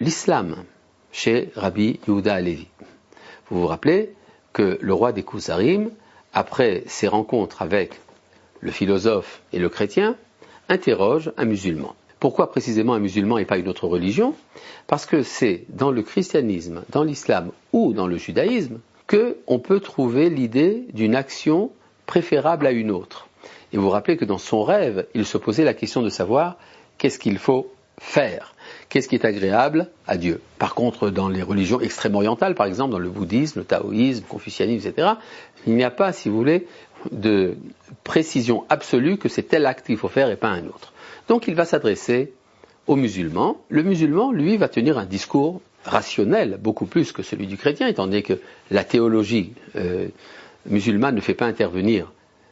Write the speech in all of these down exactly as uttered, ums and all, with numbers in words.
l'islam chez Rabbi Yehuda Halevi. Vous vous rappelez que le roi des Kouzarim, après ses rencontres avec le philosophe et le chrétien, interroge un musulman. Pourquoi précisément un musulman et pas une autre religion ? Parce que c'est dans le christianisme, dans l'islam ou dans le judaïsme qu'on peut trouver l'idée d'une action préférable à une autre. Et vous vous rappelez que dans son rêve, il se posait la question de savoir qu'est-ce qu'il faut faire, qu'est-ce qui est agréable à Dieu. Par contre, dans les religions extrême-orientales, par exemple dans le bouddhisme, le taoïsme, le confucianisme, et cetera, il n'y a pas, si vous voulez, de précision absolue que c'est tel acte qu'il faut faire et pas un autre. Donc il va s'adresser aux musulmans. Le musulman, lui, va tenir un discours rationnel, beaucoup plus que celui du chrétien, étant donné que la théologie euh, musulmane ne fait pas intervenir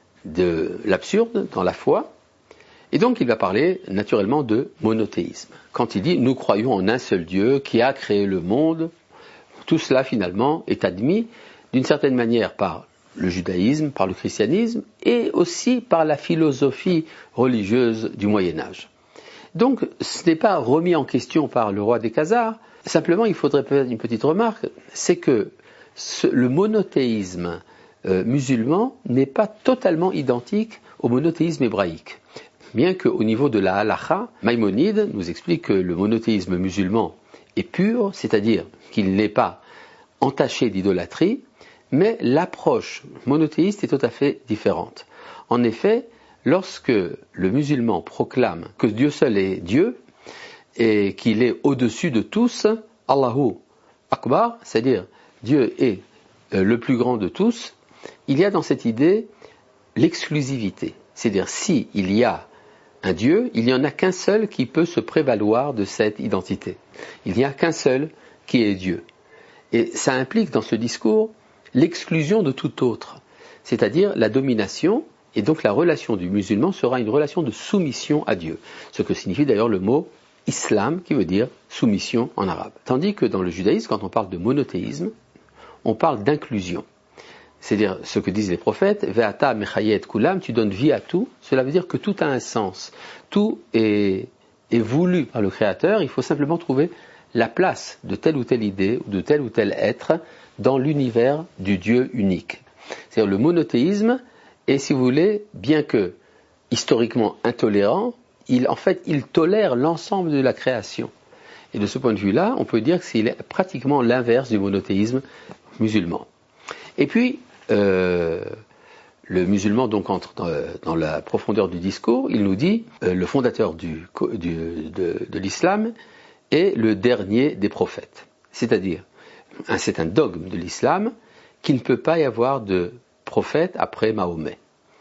de l'absurde dans la foi. Et donc il va parler naturellement de monothéisme. Quand il dit « nous croyons en un seul Dieu qui a créé le monde », tout cela finalement est admis d'une certaine manière par le judaïsme, par le christianisme et aussi par la philosophie religieuse du Moyen-Âge. Donc ce n'est pas remis en question par le roi des Khazars, simplement il faudrait faire une petite remarque, c'est que ce, le monothéisme euh, musulman n'est pas totalement identique au monothéisme hébraïque. Bien qu'au niveau de la halakha, Maïmonide nous explique que le monothéisme musulman est pur, c'est-à-dire qu'il n'est pas entaché d'idolâtrie, mais l'approche monothéiste est tout à fait différente. En effet, lorsque le musulman proclame que Dieu seul est Dieu et qu'il est au-dessus de tous, Allahu Akbar, c'est-à-dire Dieu est le plus grand de tous, il y a dans cette idée l'exclusivité. C'est-à-dire si il y a un Dieu, il n'y en a qu'un seul qui peut se prévaloir de cette identité. Il n'y a qu'un seul qui est Dieu. Et ça implique dans ce discours l'exclusion de tout autre, c'est-à-dire la domination, et donc la relation du musulman sera une relation de soumission à Dieu, ce que signifie d'ailleurs le mot islam, qui veut dire soumission en arabe. Tandis que dans le judaïsme, quand on parle de monothéisme, on parle d'inclusion. C'est-à-dire ce que disent les prophètes, Ve'ata mechayet kulam, tu donnes vie à tout, cela veut dire que tout a un sens, tout est, est voulu par le Créateur, il faut simplement trouver la place de telle ou telle idée, ou de tel ou tel être, dans l'univers du Dieu unique. C'est-à-dire le monothéisme est, si vous voulez, bien que historiquement intolérant, il, en fait, il tolère l'ensemble de la création. Et de ce point de vue-là, on peut dire que c'est pratiquement l'inverse du monothéisme musulman. Et puis, euh, le musulman donc entre dans, dans la profondeur du discours, il nous dit, euh, le fondateur du, du, de, de l'islam est le dernier des prophètes. C'est-à-dire, c'est un dogme de l'islam qu'il ne peut pas y avoir de prophète après Mahomet.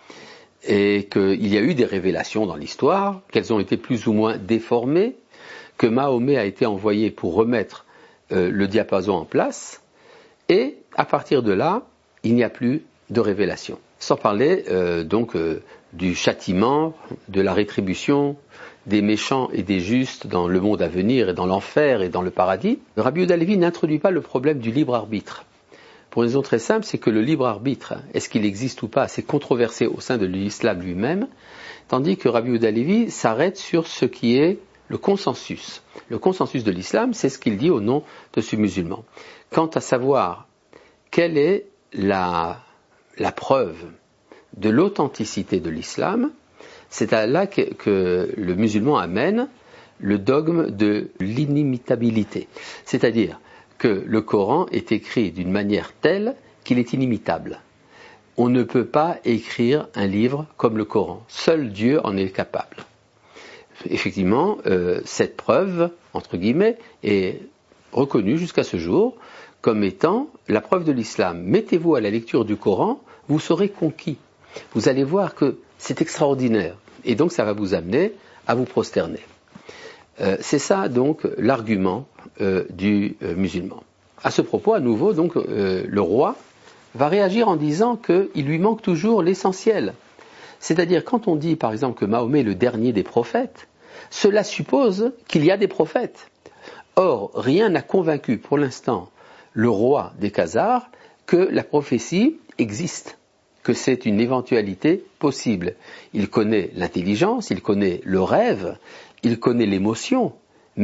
Et qu'il y a eu des révélations dans l'histoire, qu'elles ont été plus ou moins déformées, que Mahomet a été envoyé pour remettre euh, le diapason en place, et à partir de là, il n'y a plus de révélation. Sans parler euh, donc euh, du châtiment, de la rétribution, des méchants et des justes dans le monde à venir et dans l'enfer et dans le paradis. Rabbi Yehuda Halevi n'introduit pas le problème du libre arbitre. Pour une raison très simple, c'est que le libre arbitre, est-ce qu'il existe ou pas, c'est controversé au sein de l'islam lui-même, tandis que Rabbi Yehuda Halevi s'arrête sur ce qui est le consensus. Le consensus de l'islam, c'est ce qu'il dit au nom de ce musulman. Quant à savoir quelle est la, la preuve de l'authenticité de l'islam, c'est à là que, que le musulman amène le dogme de l'inimitabilité. C'est-à-dire que le Coran est écrit d'une manière telle qu'il est inimitable. On ne peut pas écrire un livre comme le Coran. Seul Dieu en est capable. Effectivement, euh, cette preuve, entre guillemets, est reconnue jusqu'à ce jour comme étant la preuve de l'islam. Mettez-vous à la lecture du Coran, vous serez conquis. Vous allez voir que c'est extraordinaire. Et donc ça va vous amener à vous prosterner. Euh, c'est ça donc l'argument euh, du euh, musulman. À ce propos, à nouveau, donc euh, le roi va réagir en disant qu'il lui manque toujours l'essentiel. C'est-à-dire quand on dit par exemple que Mahomet est le dernier des prophètes, cela suppose qu'il y a des prophètes. Or, rien n'a convaincu pour l'instant le roi des Khazars que la prophétie existe, que c'est une éventualité possible. Il connaît l'intelligence, il connaît le rêve, il connaît l'émotion, mais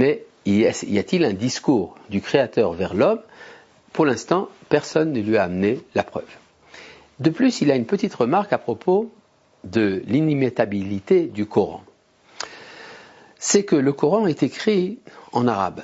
y a-t-il un discours du Créateur vers l'homme? Pour l'instant, personne ne lui a amené la preuve. De plus, il a une petite remarque à propos de l'inimitabilité du Coran. C'est que le Coran est écrit en arabe.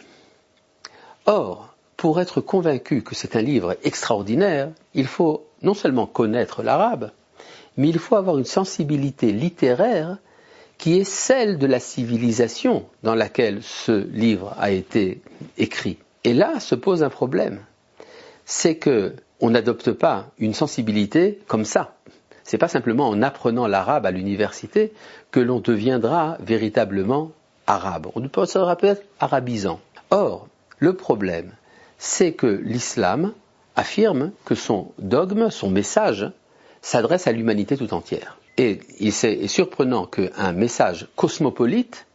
Or, pour être convaincu que c'est un livre extraordinaire, il faut non seulement connaître l'arabe, mais il faut avoir une sensibilité littéraire qui est celle de la civilisation dans laquelle ce livre a été écrit. Et là se pose un problème. C'est que on n'adopte pas une sensibilité comme ça. C'est pas simplement en apprenant l'arabe à l'université que l'on deviendra véritablement arabe. On peut se rappeler arabisant. Or, le problème, c'est que l'islam affirme que son dogme, son message, s'adresse à l'humanité tout entière. Et il est surprenant qu'un message cosmopolite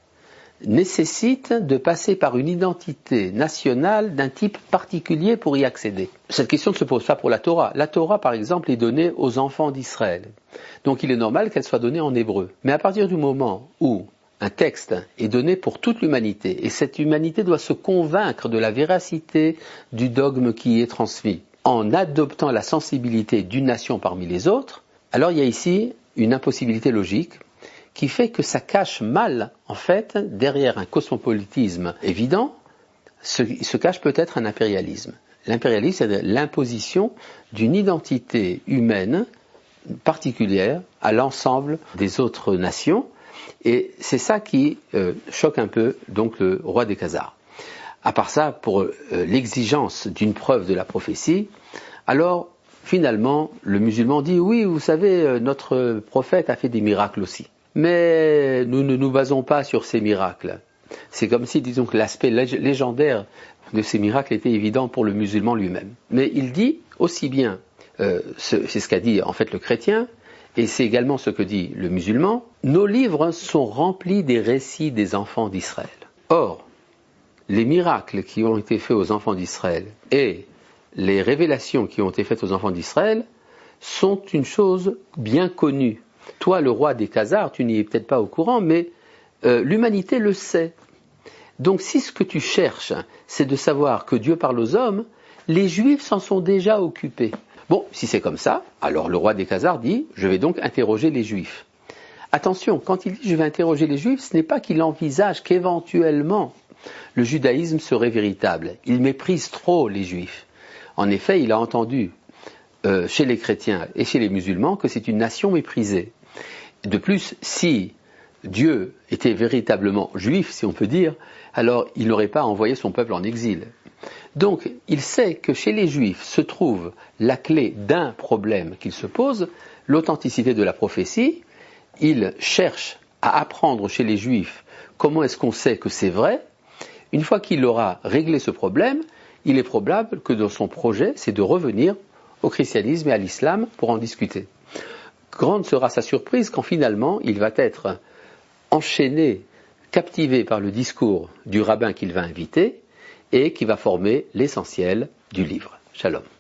nécessite de passer par une identité nationale d'un type particulier pour y accéder. Cette question ne se pose pas pour la Torah. La Torah, par exemple, est donnée aux enfants d'Israël. Donc il est normal qu'elle soit donnée en hébreu. Mais à partir du moment où un texte est donné pour toute l'humanité, et cette humanité doit se convaincre de la véracité du dogme qui est transmis, en adoptant la sensibilité d'une nation parmi les autres, alors il y a ici une impossibilité logique qui fait que ça cache mal, en fait, derrière un cosmopolitisme évident, se, se cache peut-être un impérialisme. L'impérialisme, c'est l'imposition d'une identité humaine particulière à l'ensemble des autres nations, et c'est ça qui euh, choque un peu donc le roi des Khazars. À part ça, pour euh, l'exigence d'une preuve de la prophétie, alors finalement le musulman dit oui, vous savez, notre prophète a fait des miracles aussi. Mais nous ne nous basons pas sur ces miracles. C'est comme si, disons, que l'aspect légendaire de ces miracles était évident pour le musulman lui-même. Mais il dit aussi bien, euh, c'est ce qu'a dit en fait le chrétien, et c'est également ce que dit le musulman, nos livres sont remplis des récits des enfants d'Israël. Or, les miracles qui ont été faits aux enfants d'Israël et les révélations qui ont été faites aux enfants d'Israël sont une chose bien connue. Toi, le roi des Khazars, tu n'y es peut-être pas au courant, mais euh, l'humanité le sait. Donc si ce que tu cherches, c'est de savoir que Dieu parle aux hommes, les Juifs s'en sont déjà occupés. Bon, si c'est comme ça, alors le roi des Khazars dit, je vais donc interroger les Juifs. Attention, quand il dit je vais interroger les Juifs, ce n'est pas qu'il envisage qu'éventuellement le judaïsme serait véritable. Il méprise trop les Juifs. En effet, il a entendu euh, chez les chrétiens et chez les musulmans que c'est une nation méprisée. De plus, si Dieu était véritablement juif, si on peut dire, alors il n'aurait pas envoyé son peuple en exil. Donc, il sait que chez les Juifs se trouve la clé d'un problème qu'il se pose, l'authenticité de la prophétie. Il cherche à apprendre chez les Juifs comment est-ce qu'on sait que c'est vrai. Une fois qu'il aura réglé ce problème, il est probable que dans son projet, c'est de revenir au christianisme et à l'islam pour en discuter. Grande sera sa surprise quand finalement il va être enchaîné, captivé par le discours du rabbin qu'il va inviter et qui va former l'essentiel du livre. Shalom.